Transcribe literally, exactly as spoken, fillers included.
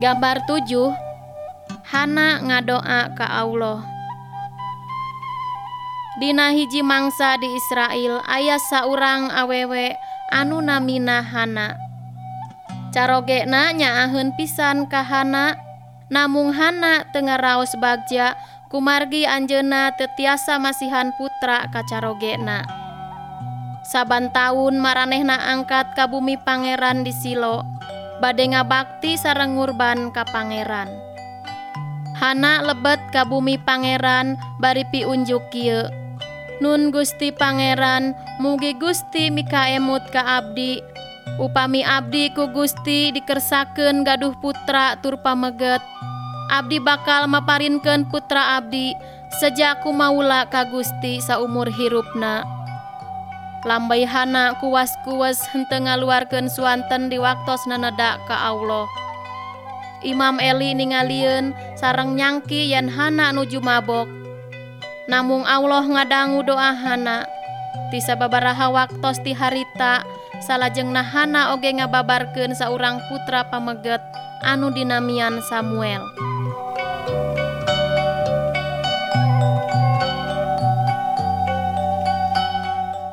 Gambar tujuh, Hana ngadoa ka Allah. Dina hiji mangsa di Israel aya saurang awewe anu namina Hana. Carogena nyaaheun pisan ka Hana, namung Hana teu ngaraos bagja kumargi anjeunna teu tiasa masihan putra ka carogena. Saban taun maranehna angkat ka bumi pangeran di Silo, bade ngabakti sareng ngurban ka pangeran. Hana lebet ka bumi pangeran bari piunjuk kieu. Nun Gusti Pangeran, mugi Gusti mikaemut ka abdi, upami abdi ku Gusti dikersakeun gaduh putra tur pameget, abdi bakal maparinkeun putra abdi sejak kumaula ka Gusti saumur hirupna. Lambai Hana kuwas-kuwas henteu ngaluarkeun suanten di waktos naneda ka Allah. Imam Eli ningalieun sareng nyangki yen Hana nuju mabok. Namung Allah ngadangu doa Hana. Ti sababaraha waktos ti harita salajengna Hana oge ngababarkeun saurang putra pameget anu dinamian Samuel.